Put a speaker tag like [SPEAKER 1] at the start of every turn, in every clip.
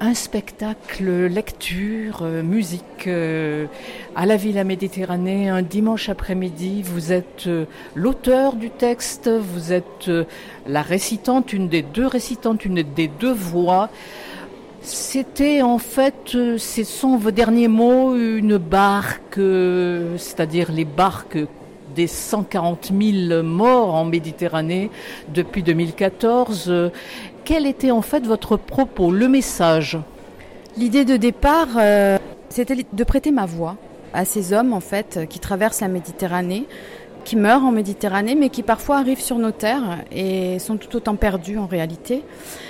[SPEAKER 1] Un spectacle, lecture, musique à la Villa Méditerranée, un dimanche après-midi. Vous êtes l'auteur du texte, vous êtes la récitante, une des deux récitantes, une des deux voix. C'était en fait, ce sont vos derniers mots, une barque, c'est-à-dire les barques des 140 000 morts en Méditerranée depuis 2014. Quel était en fait votre propos, le message ?
[SPEAKER 2] L'idée de départ, c'était de prêter ma voix à ces hommes en fait qui traversent la Méditerranée, qui meurent en Méditerranée, mais qui parfois arrivent sur nos terres et sont tout autant perdus en réalité.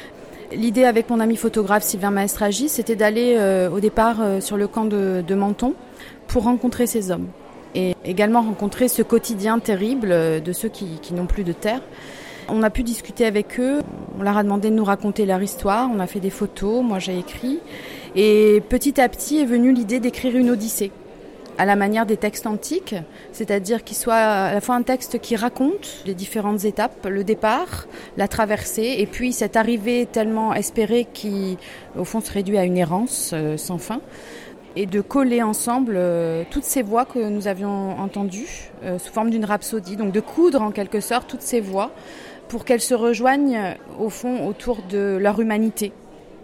[SPEAKER 2] L'idée avec mon ami photographe Sylvain Maestragi, c'était d'aller au départ sur le camp de Menton pour rencontrer ces hommes et également rencontrer ce quotidien terrible de ceux qui n'ont plus de terre. On a pu discuter avec eux, on leur a demandé de nous raconter leur histoire, on a fait des photos, moi j'ai écrit. Et petit à petit est venue l'idée d'écrire une odyssée, à la manière des textes antiques, c'est-à-dire qu'il soit à la fois un texte qui raconte les différentes étapes, le départ, la traversée, et puis cette arrivée tellement espérée qui, au fond, se réduit à une errance sans fin. Et de coller ensemble toutes ces voix que nous avions entendues sous forme d'une rhapsodie, donc de coudre en quelque sorte toutes ces voix pour qu'elles se rejoignent au fond autour de leur humanité.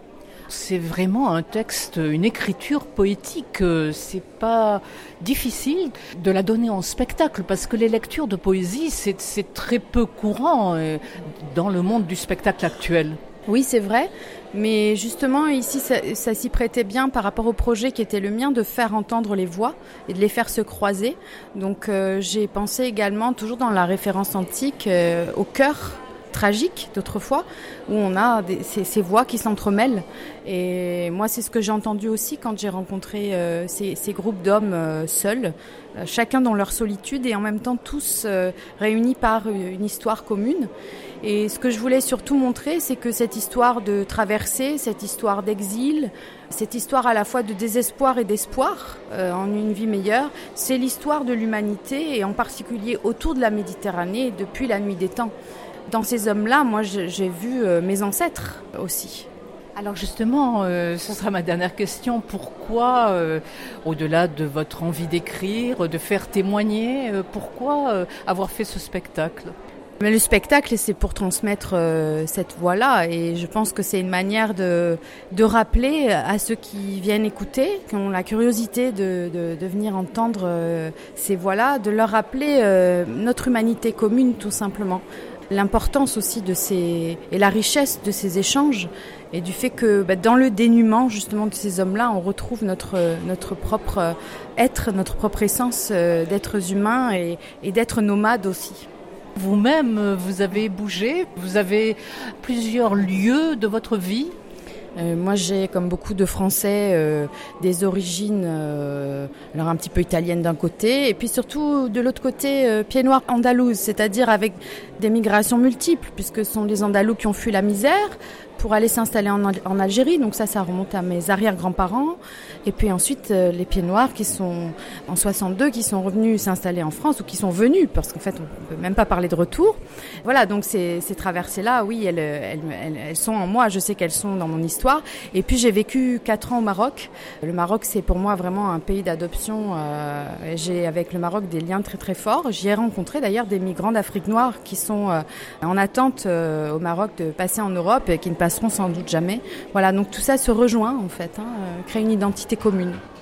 [SPEAKER 1] C'est vraiment un texte, une écriture poétique. C'est pas difficile de la donner en spectacle parce que les lectures de poésie, c'est très peu courant dans le monde du spectacle actuel.
[SPEAKER 2] Oui, c'est vrai, mais justement ici ça s'y prêtait bien par rapport au projet qui était le mien de faire entendre les voix et de les faire se croiser. Donc j'ai pensé également, toujours dans la référence antique, au chœur tragique d'autrefois, où on a ces voix qui s'entremêlent. Et moi, c'est ce que j'ai entendu aussi quand j'ai rencontré ces groupes d'hommes seuls, chacun dans leur solitude et en même temps tous réunis par une histoire commune. Et ce que je voulais surtout montrer, c'est que cette histoire de traversée, cette histoire d'exil, cette histoire à la fois de désespoir et d'espoir en une vie meilleure, c'est l'histoire de l'humanité et en particulier autour de la Méditerranée depuis la nuit des temps. Dans ces hommes-là, moi, j'ai vu mes ancêtres aussi.
[SPEAKER 1] Alors justement, ce sera ma dernière question. Pourquoi, au-delà de votre envie d'écrire, de faire témoigner, pourquoi avoir fait ce spectacle ?
[SPEAKER 2] Mais le spectacle, c'est pour transmettre cette voix-là. Et je pense que c'est une manière de rappeler à ceux qui viennent écouter, qui ont la curiosité de venir entendre ces voix-là, de leur rappeler notre humanité commune, tout simplement. L'importance aussi et la richesse de ces échanges et du fait que dans le dénuement justement de ces hommes-là, on retrouve notre propre être, notre propre essence d'êtres humains et d'êtres nomades aussi.
[SPEAKER 1] Vous-même, vous avez bougé, vous avez plusieurs lieux de votre vie.
[SPEAKER 2] Moi, j'ai, comme beaucoup de Français, des origines alors un petit peu italiennes d'un côté, et puis surtout de l'autre côté, pieds noirs andalouses, c'est-à-dire avec des migrations multiples, puisque ce sont les Andalous qui ont fui la misère pour aller s'installer en Algérie. Donc ça remonte à mes arrière-grands-parents. Et puis ensuite, les pieds noirs qui sont en 62, qui sont revenus s'installer en France ou qui sont venus, parce qu'en fait, on ne peut même pas parler de retour. Voilà, donc ces traversées-là, oui, elles sont en moi. Je sais qu'elles sont dans mon histoire. Et puis j'ai vécu 4 ans au Maroc. Le Maroc, c'est pour moi vraiment un pays d'adoption. J'ai avec le Maroc des liens très très forts. J'y ai rencontré d'ailleurs des migrants d'Afrique noire qui sont en attente au Maroc de passer en Europe et qui ne passeront sans doute jamais. Voilà, donc tout ça se rejoint en fait, créer une identité commune.